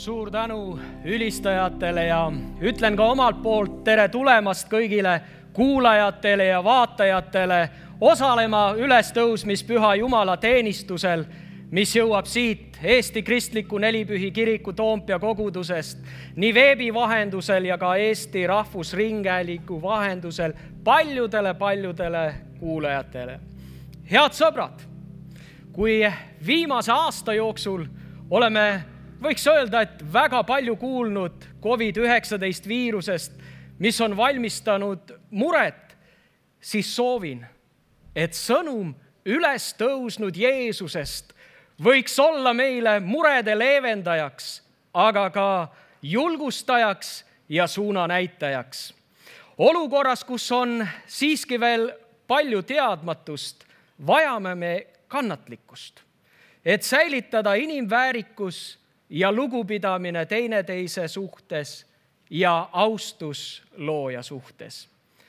Suur tänu ülistajatele ja ütlen ka omalt poolt tere tulemast kõigile kuulajatele ja vaatajatele osalema ülestõusmispüha Jumala teenistusel, mis jõuab siit Eesti Kristliku Nelipühi Kiriku Toompea kogudusest nii veebi vahendusel ja ka Eesti Rahvusringhäälingu vahendusel paljudele kuulajatele. Head sõbrad, kui viimase aasta jooksul oleme võiks öelda, et väga palju kuulnud COVID-19 viirusest, mis on valmistanud muret, siis soovin, et sõnum üles tõusnud Jeesusest võiks olla meile murede leevendajaks, aga ka julgustajaks ja suunanäitajaks. Olukorras, kus on siiski veel palju teadmatust, vajame me kannatlikkust, et säilitada inimväärikus ja lugupidamine teineteise suhtes ja austus looja suhtes.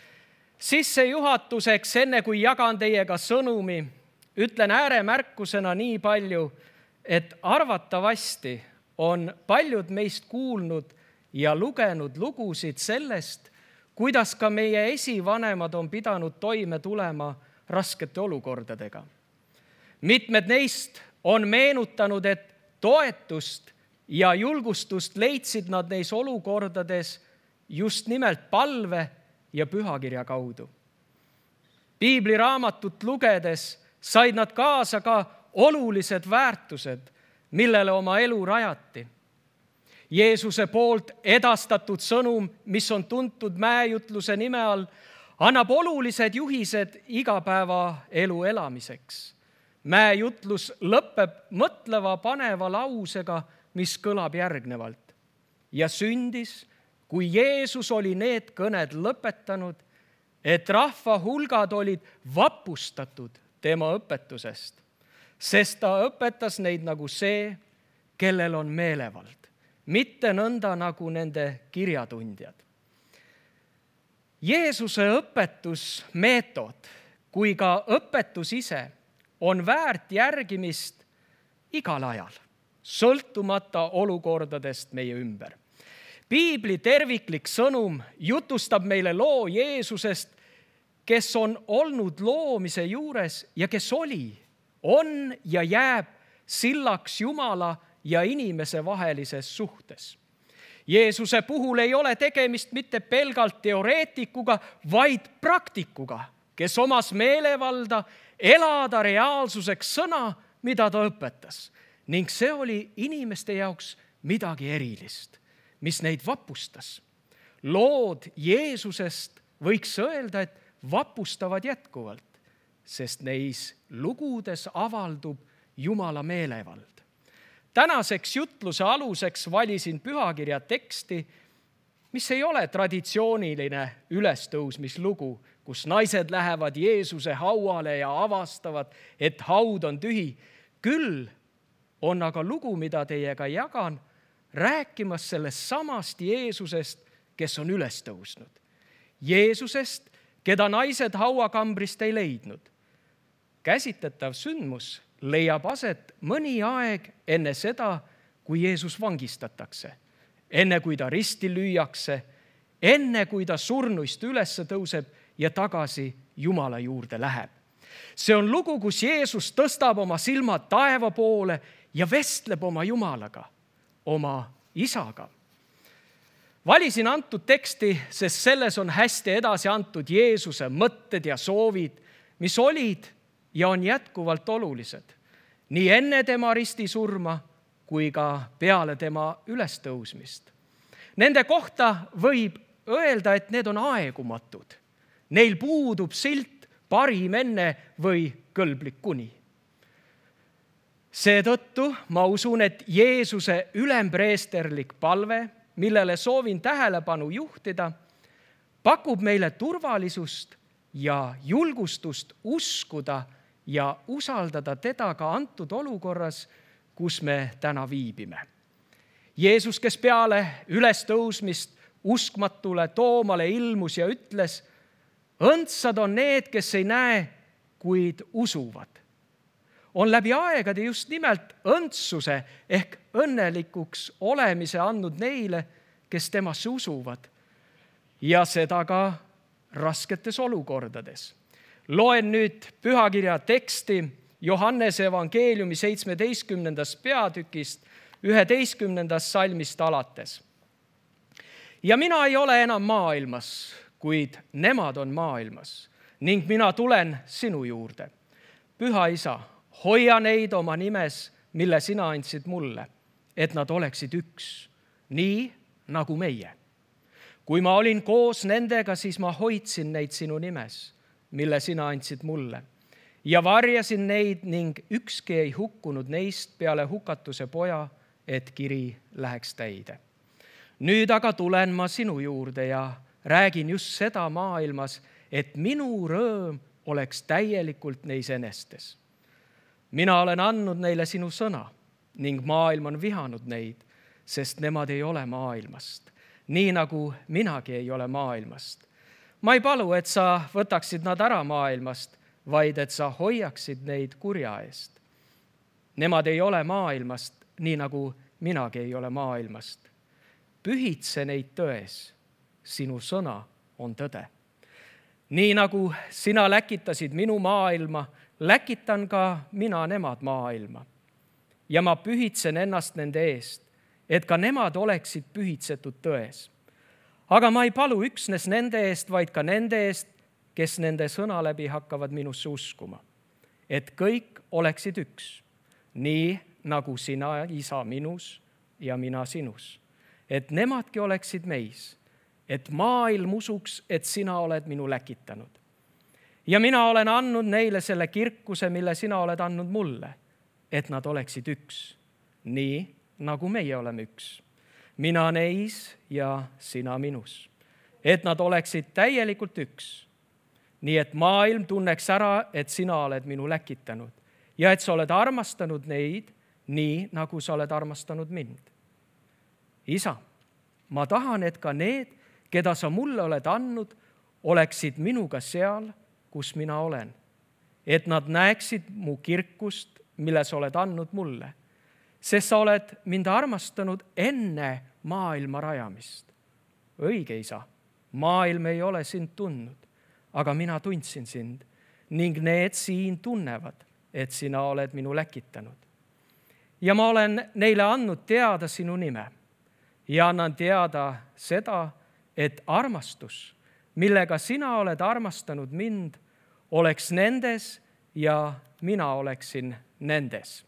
Sissejuhatuseks, enne kui jagan teiega sõnumi, ütlen ääremärkusena nii palju, et arvatavasti on paljud meist kuulnud ja lugenud lugusid sellest, kuidas ka meie esivanemad on pidanud toime tulema raskete olukordadega. Mitmed neist on meenutanud, et toetust ja julgustust leidsid nad neis olukordades just nimelt palve ja pühakirja kaudu. Piibliraamatut lugedes said nad kaasa ka olulised väärtused, millele oma elu rajati. Jeesuse poolt edastatud sõnum, mis on tuntud mäejutluse nime all, annab olulised juhised igapäevaelu elamiseks. Mäejutlus lõpeb mõtleva paneva lausega, mis kõlab järgnevalt. Ja sündis, kui Jeesus oli need kõned lõpetanud, et rahva hulgad olid vapustatud tema õpetusest, sest ta õpetas neid nagu see, kellel on meelevald, mitte nõnda nagu nende kirjatundjad. Jeesuse õpetusmeetod kui ka õpetus ise on väärt järgimist igal ajal, sõltumata olukordadest meie ümber. Piibli terviklik sõnum jutustab meile loo Jeesusest, kes on olnud loomise juures ja kes oli, on ja jääb sillaks Jumala ja inimese vahelises suhtes. Jeesuse puhul ei ole tegemist mitte pelgalt teoreetikuga, vaid praktikuga, kes omas meelevalda elada reaalsuseks sõna, mida ta õpetas. Ning see oli inimeste jaoks midagi erilist, mis neid vapustas. Lood Jeesusest võiks öelda, et vapustavad jätkuvalt, sest neis lugudes avaldub Jumala meelevald. Tänaseks jutluse aluseks valisin pühakirja teksti, mis ei ole traditsiooniline ülestõusmislugu, kus naised lähevad Jeesuse hauale ja avastavad, et haud on tühi. Küll on aga lugu, mida teiega jagan, rääkimas sellest samast Jeesusest, kes on üles tõusnud. Jeesusest, keda naised hauakambrist ei leidnud. Käsitletav sündmus leiab aset mõni aeg enne seda, kui Jeesus vangistatakse, enne kui ta risti lüüakse, enne kui ta surnuist üles tõuseb ja tagasi Jumala juurde läheb. See on lugu, kus Jeesus tõstab oma silmad taeva poole ja vestleb oma Jumalaga, oma isaga. Valisin antud teksti, sest selles on hästi edasi antud Jeesuse mõtted ja soovid, mis olid ja on jätkuvalt olulised, nii enne tema ristisurma kui ka peale tema ülestõusmist. Nende kohta võib öelda, et need on aegumatud. Neil puudub silt parim enne või kõlblik kuni. Seetõttu ma usun, et Jeesuse ülempreesterlik palve, millele soovin tähelepanu juhtida, pakub meile turvalisust ja julgustust uskuda ja usaldada teda ka antud olukorras, kus me täna viibime. Jeesus, kes peale ülestõusmist uskmatule Toomale ilmus ja ütles, õndsad on need, kes ei näe, kuid usuvad. on läbi aegade just nimelt õndsuse ehk õnnelikuks olemise andnud neile, kes temasse usuvad. Ja seda ka rasketes olukordades. Loen nüüd pühakirja teksti Johannese evangeeliumi 17. peatükist 11. salmist alates. Ja mina ei ole enam maailmas, kuid nemad on maailmas ning mina tulen sinu juurde. Püha Isa, hoia neid oma nimes, mille sina andsid mulle, et nad oleksid üks, nii nagu meie. Kui ma olin koos nendega, siis ma hoidsin neid sinu nimes, mille sina andsid mulle, ja varjasin neid ning ükski ei hukkunud neist peale hukatuse poja, et kiri läheks täide. Nüüd aga tulen ma sinu juurde ja räägin just seda maailmas, et minu rõõm oleks täielikult neis enestes. Mina olen andnud neile sinu sõna ning maailm on vihanud neid, sest nemad ei ole maailmast, nii nagu minagi ei ole maailmast. Ma ei palu, et sa võtaksid nad ära maailmast, vaid et sa hoiaksid neid kurja eest. Nemad ei ole maailmast, nii nagu minagi ei ole maailmast. Pühitse neid tões, sinu sõna on tõde. Nii nagu sina läkitasid minu maailma, läkitan ka mina nemad maailma. Ja ma pühitsen ennast nende eest, et ka nemad oleksid pühitsetud tões. Aga ma ei palu üksnes nende eest, vaid ka nende eest, kes nende sõna läbi hakkavad minusse uskuma. Et kõik oleksid üks, nii nagu sina, Isa, minus ja mina sinus. Et nemadki oleksid meis, et maailm usuks, et sina oled minu läkitanud. Ja mina olen andnud neile selle kirkuse, mille sina oled andnud mulle, et nad oleksid üks, nii nagu meie oleme üks. Mina neis ja sina minus, et nad oleksid täielikult üks. Nii et maailm tunneks ära, et sina oled minu läkitanud ja et sa oled armastanud neid nii, nagu sa oled armastanud mind. Isa, ma tahan, et ka need, keda sa mulle oled andnud, oleksid minuga seal, kus mina olen. Et nad näeksid mu kirkust, mille sa oled andnud mulle, sest sa oled mind armastanud enne maailma rajamist. Õige, Isa, maailm ei ole sind tundnud, aga mina tundsin sind ning need siin tunnevad, et sina oled minu läkitanud. Ja ma olen neile andnud teada sinu nime ja annan teada seda, et armastus, millega sina oled armastanud mind, oleks nendes ja mina oleksin nendes.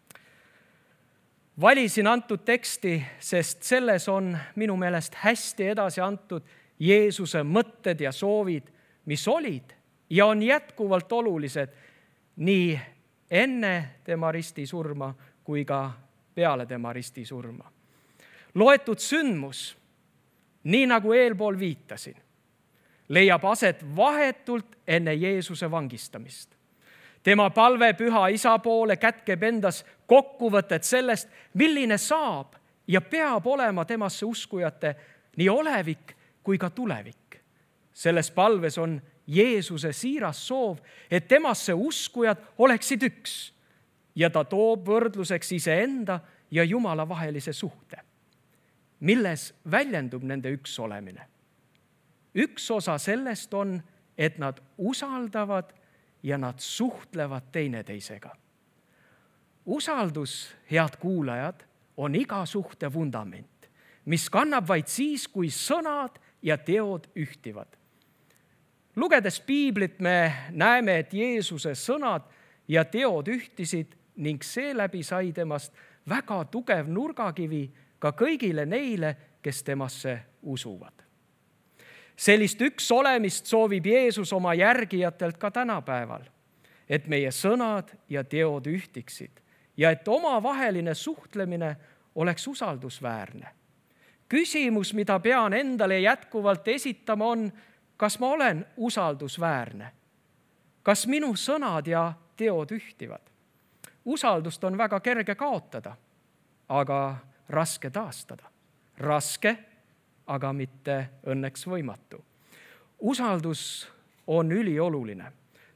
Valisin antud teksti, sest selles on minu meelest hästi edasi antud Jeesuse mõtted ja soovid, mis olid ja on jätkuvalt olulised nii enne tema ristisurma kui ka peale tema ristisurma. Loetud sündmus, nii nagu eelpool viitasin, leiab aset vahetult enne Jeesuse vangistamist. Tema palve Püha Isa poole kätkeb endas kokkuvõtet sellest, milline saab ja peab olema temasse uskujate nii olevik kui ka tulevik. Selles palves on Jeesuse siiras soov, et temasse uskujad oleksid üks ja ta toob võrdluseks iseenda ja Jumala vahelise suhte. Milles väljendub nende üks olemine? Üks osa sellest on, et nad usaldavad ja nad suhtlevad teineteisega. Usaldus, head kuulajad, on iga suhte vundament, mis kannab vaid siis, kui sõnad ja teod ühtivad. Lugedes Piiblit me näeme, et Jeesuse sõnad ja teod ühtisid ning seeläbi sai temast väga tugev nurgakivi ka kõigile neile, kes temasse usuvad. Sellist üks olemist soovib Jeesus oma järgijatelt ka tänapäeval, et meie sõnad ja teod ühtiksid ja et omavaheline suhtlemine oleks usaldusväärne. Küsimus, mida pean endale jätkuvalt esitama, on, kas ma olen usaldusväärne? Kas minu sõnad ja teod ühtivad? Usaldust on väga kerge kaotada, aga raske taastada. Raske, aga mitte õnneks võimatu. Usaldus on ülioluline.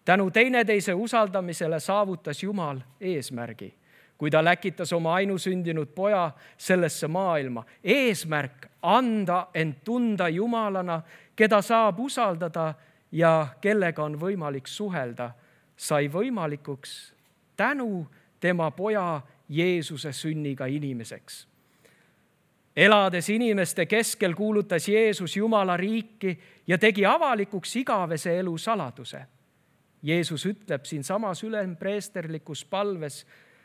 Tänu teineteise usaldamisele saavutas Jumal eesmärgi, kui ta läkitas oma ainusündinud poja sellesse maailma. Eesmärk anda end tunda Jumalana, keda saab usaldada ja kellega on võimalik suhelda, sai võimalikuks tänu tema poja Jeesuse sünniga inimeseks. Elades inimeste keskel kuulutas Jeesus Jumala riiki ja tegi avalikuks igavese elu saladuse. Jeesus ütleb siinsamas ülempreesterlikus palves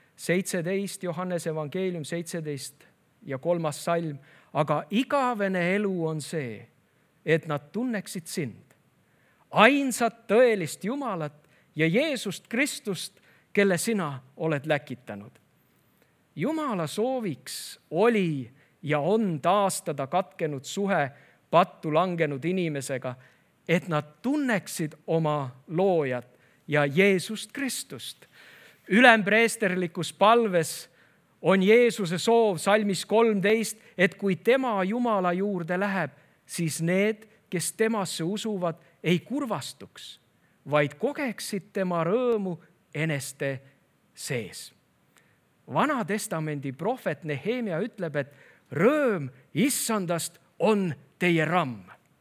17, Johannese evangeelium 17 ja 3. salm, aga igavene elu on see, et nad tunneksid sind, ainsat tõelist Jumalat ja Jeesust Kristust, kelle sina oled läkitanud. Jumala sooviks oli ja on taastada katkenud suhe pattu langenud inimesega, et nad tunneksid oma loojat ja Jeesust Kristust. Ülempreesterlikus palves on Jeesuse soov salmis 13, et kui tema Jumala juurde läheb, siis need, kes temasse usuvad, ei kurvastuks, vaid kogeksid tema rõõmu eneste sees. Vana testamendi prohvet Nehemia ütleb, et rõõm issandast on teie ramm.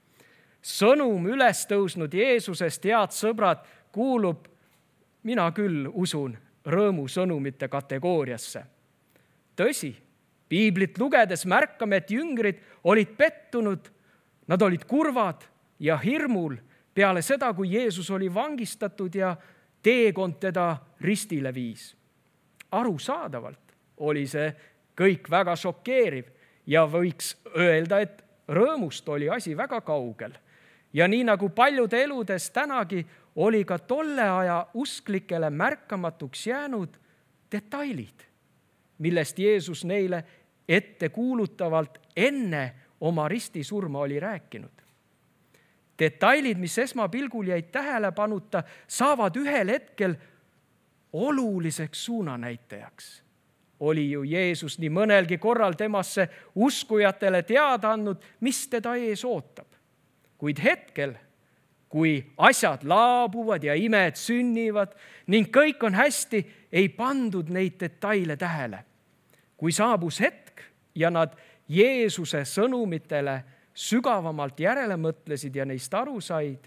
Sõnum üles tõusnud Jeesusest, head sõbrad, kuulub, mina küll usun, rõõmusõnumite kategooriasse. Tõsi, piiblit lugedes märkame, et jüngrid olid pettunud, nad olid kurvad ja hirmul peale seda, kui Jeesus oli vangistatud ja teekond teda ristile viis. Arusaadavalt oli see kõik väga šokeeriv ja võiks öelda, et rõõmust oli asi väga kaugel. Ja nii nagu paljude eludes tänagi, oli ka tolle aja usklikele märkamatuks jäänud detailid, millest Jeesus neile ettekuulutavalt enne oma ristisurma oli rääkinud. Detailid, mis esmapilgul jäid tähelepanuta, saavad ühel hetkel oluliseks suunanäitajaks. Oli ju Jeesus nii mõnelgi korral temasse uskujatele teada andnud, mis teda ees ootab. Kuid hetkel, kui asjad laabuvad ja imed sünnivad ning kõik on hästi, ei pandud neid detaile tähele. Kui saabus hetk ja nad Jeesuse sõnumitele sügavamalt järele mõtlesid ja neist aru said,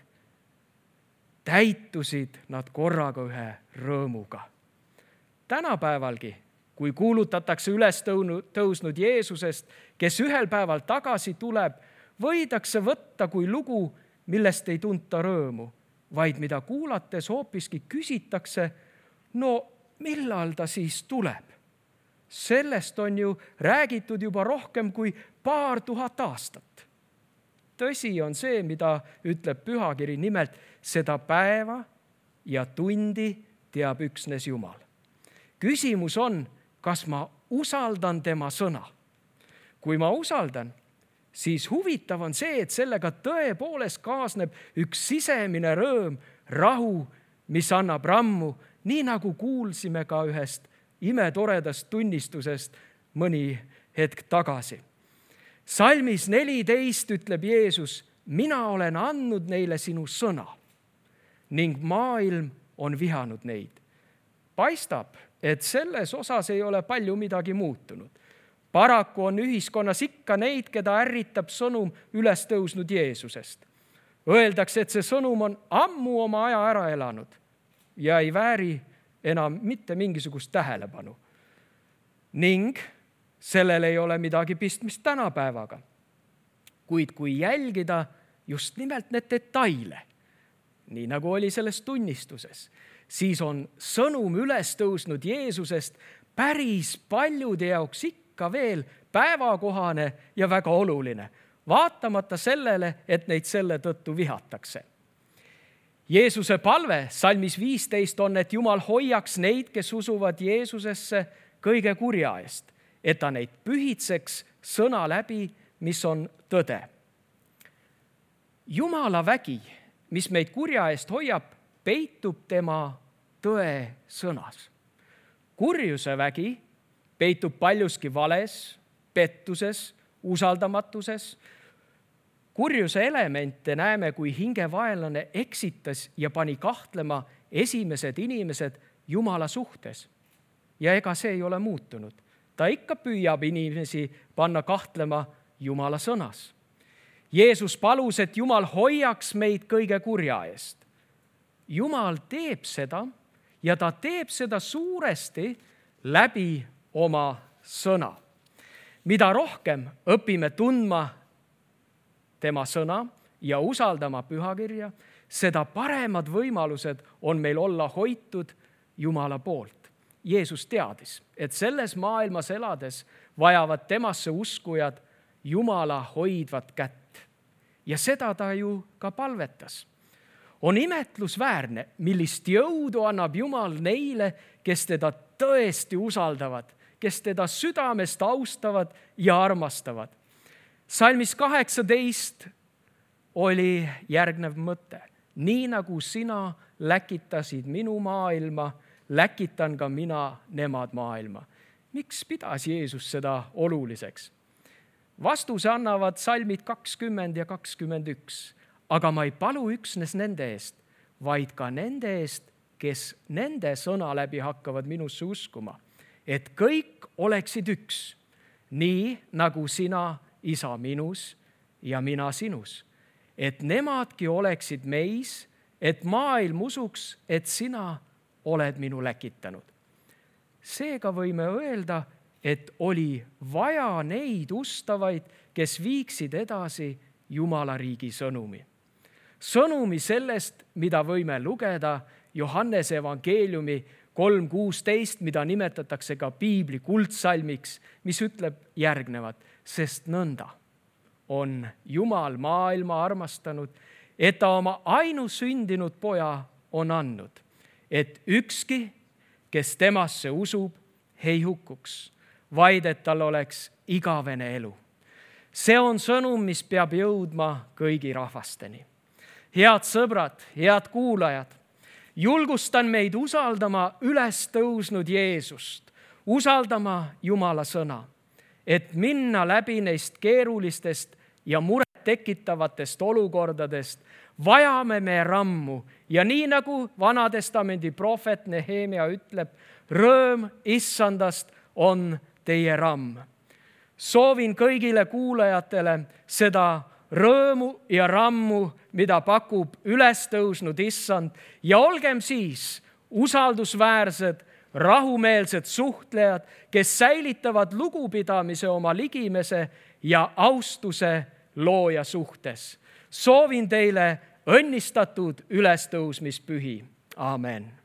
täitusid nad korraga ühe rõõmuga. Tänapäevalgi, kui kuulutatakse üles tõusnud Jeesusest, kes ühel päeval tagasi tuleb, võidakse võtta kui lugu, millest ei tunta rõõmu, vaid mida kuulates hoopiski küsitakse, no millal ta siis tuleb? Sellest on ju räägitud juba rohkem kui 2000 aastat. Tõsi on see, mida ütleb pühakiri, nimelt seda päeva ja tundi teab üksnes Jumal. Küsimus on, kas ma usaldan tema sõna. Kui ma usaldan, siis huvitav on see, et sellega tõepoolest kaasneb üks sisemine rõõm, rahu, mis annab rammu, nii nagu kuulsime ka ühest imetoredast tunnistusest mõni hetk tagasi. Salmis 14 ütleb Jeesus, mina olen andnud neile sinu sõna ning maailm on vihanud neid. Paistab, et selles osas ei ole palju midagi muutunud. Paraku on ühiskonnas ikka neid, keda ärritab sõnum üles tõusnud Jeesusest. Öeldakse, et see sõnum on ammu oma aja ära elanud ja ei vääri enam mitte mingisugust tähelepanu. Ning sellel ei ole midagi pistmist tänapäevaga. Kuid kui jälgida just nimelt need detaile, nii nagu oli selles tunnistuses, siis on sõnum üles tõusnud Jeesusest päris paljude jaoks ikka veel päevakohane ja väga oluline, vaatamata sellele, et neid selle tõttu vihatakse. Jeesuse palve salmis 15 on, et Jumal hoiaks neid, kes usuvad Jeesusesse kõige kurja eest, et ta neid pühitseks sõna läbi, mis on tõde. Jumala vägi, mis meid kurja eest hoiab, peitub tema tõe sõnas. Kurjuse vägi peitub paljuski vales, pettuses, usaldamatuses. Kurjuse elemente näeme, kui hingevaenlane eksitas ja pani kahtlema esimesed inimesed Jumala suhtes. Ja ega see ei ole muutunud. Ta ikka püüab inimesi panna kahtlema Jumala sõnas. Jeesus palus, et Jumal hoiaks meid kõige kurja eest. Jumal teeb seda ja ta teeb seda suuresti läbi oma sõna. Mida rohkem õpime tundma tema sõna ja usaldama pühakirja, seda paremad võimalused on meil olla hoitud Jumala poolt. Jeesus teadis, et selles maailmas elades vajavad temasse uskujad Jumala hoidvat kätt. Ja seda ta ju ka palvetas. On imetlusväärne, millist jõudu annab Jumal neile, kes teda tõesti usaldavad, kes teda südamest austavad ja armastavad. Salmis 18 oli järgnev mõte. Nii nagu sina läkitasid minu maailma, läkitan ka mina nemad maailma. Miks pidas Jeesus seda oluliseks? Vastuse annavad salmid 20 ja 21. Aga ma ei palu üksnes nende eest, vaid ka nende eest, kes nende sõna läbi hakkavad minusse uskuma. Et kõik oleksid üks, nii nagu sina, Isa, minus ja mina sinus. Et nemadki oleksid meis, et maailm usuks, et sina oled minu läkitanud. Seega võime öelda, et oli vaja neid ustavaid, kes viiksid edasi Jumala riigi sõnumi. Sõnumi sellest, mida võime lugeda Johannese evangeeliumi 3.16, mida nimetatakse ka piibli kuldsalmiks, mis ütleb järgnevat, sest nõnda on Jumal maailma armastanud, et ta oma ainusündinud poja on andnud, et ükski, kes temasse usub, ei hukkuks, vaid et tal oleks igavene elu. See on sõnum, mis peab jõudma kõigi rahvasteni. Head sõbrad, head kuulajad, julgustan meid usaldama üles tõusnud Jeesust, usaldama Jumala sõna, et minna läbi neist keerulistest ja muret tekitavatest olukordadest, vajame me rammu ja nii nagu Vanatestamendi prohvet Nehemia ütleb, rõõm issandast on teie ramm. Soovin kõigile kuulajatele seda rõõmu ja rammu, mida pakub üles tõusnud issand ja olgem siis usaldusväärsed, rahumeelsed suhtlejad, kes säilitavad lugupidamise oma ligimese ja austuse looja suhtes. Soovin teile õnnistatud ülestõusmispühi. Amen.